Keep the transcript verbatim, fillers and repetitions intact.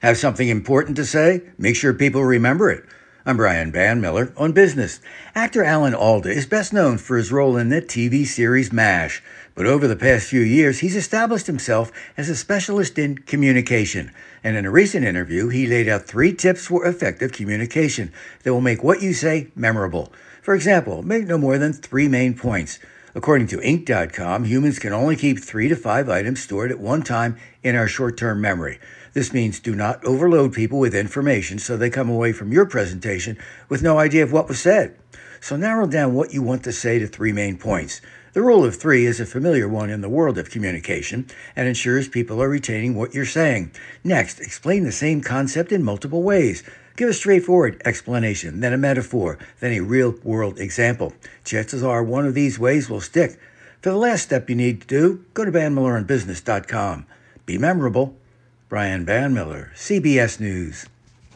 Have something important to say? Make sure people remember it. I'm Brian Banmiller on Business. Actor Alan Alda is best known for his role in the T V series MASH, but over the past few years, he's established himself as a specialist in communication. And in a recent interview, he laid out three tips for effective communication that will make what you say memorable. For example, make no more than three main points. According to Inc dot com, humans can only keep three to five items stored at one time in our short-term memory. This means do not overload people with information so they come away from your presentation with no idea of what was said. So narrow down what you want to say to three main points. The rule of three is a familiar one in the world of communication and ensures people are retaining what you're saying. Next, explain the same concept in multiple ways. Give a straightforward explanation, then a metaphor, then a real-world example. Chances are one of these ways will stick. For the last step you need to do, go to banmiller on business dot com. Be memorable. Brian Banmiller, C B S News.